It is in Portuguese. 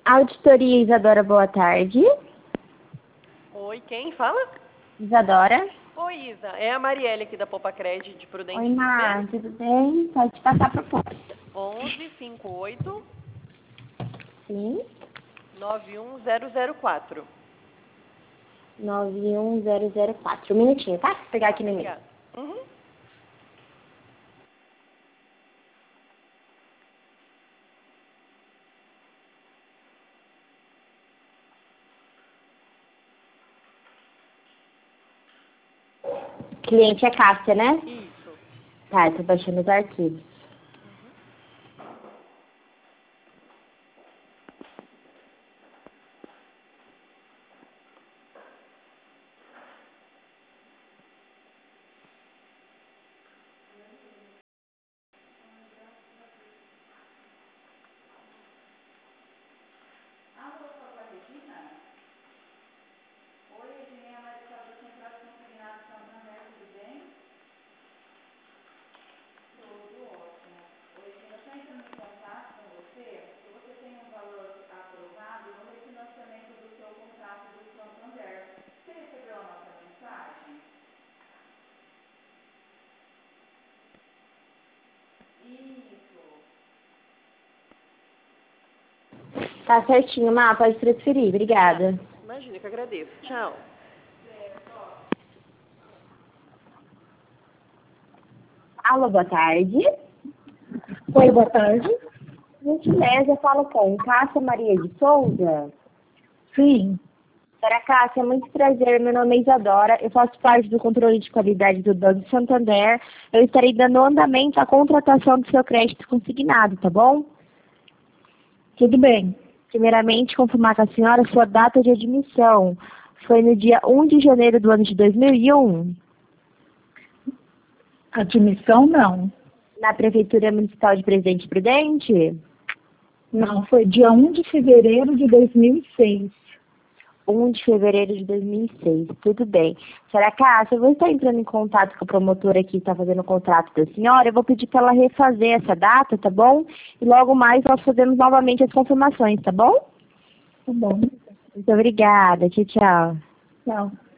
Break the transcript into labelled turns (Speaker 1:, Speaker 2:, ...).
Speaker 1: Auditoria Isadora, boa tarde.
Speaker 2: Oi, quem fala?
Speaker 1: Isadora.
Speaker 2: Oi, Isa. É a Marielle aqui da Popacred de Prudente.
Speaker 1: Oi, Mar, tudo bem? Pode passar a proposta.
Speaker 2: 1158
Speaker 1: Sim.
Speaker 2: 91004.
Speaker 1: 91004. Um minutinho, tá? Vou pegar aqui no e-mail.
Speaker 2: Obrigada. Uhum.
Speaker 1: Cliente é Cássia, né?
Speaker 2: Isso.
Speaker 1: Tá, eu tô baixando os arquivos. Tá certinho, Mar, pode transferir. Obrigada.
Speaker 2: Imagina que eu agradeço. Tchau.
Speaker 1: Alô, boa tarde.
Speaker 3: Oi, boa tarde.
Speaker 1: Gentileza, eu falo com Cássia Maria de Souza.
Speaker 3: Sim.
Speaker 1: Senhora Cássia, muito prazer, meu nome é Isadora, eu faço parte do controle de qualidade do Banco Santander. Eu estarei dando andamento à contratação do seu crédito consignado, tá bom?
Speaker 3: Tudo bem.
Speaker 1: Primeiramente, confirmar com a senhora sua data de admissão. Foi no dia 1 de janeiro do ano de 2001,
Speaker 3: Admissão, não.
Speaker 1: na Prefeitura Municipal de Presidente Prudente?
Speaker 3: Não, foi dia 1 de fevereiro de 2006.
Speaker 1: 1 de fevereiro de 2006, tudo bem. Senhora Cássia, eu vou estar entrando em contato com a promotora que está fazendo o contrato da senhora. Eu vou pedir para ela refazer essa data, tá bom? E logo mais nós fazemos novamente as confirmações, tá bom?
Speaker 3: Tá bom.
Speaker 1: Muito obrigada. Tchau, tchau.
Speaker 3: Tchau.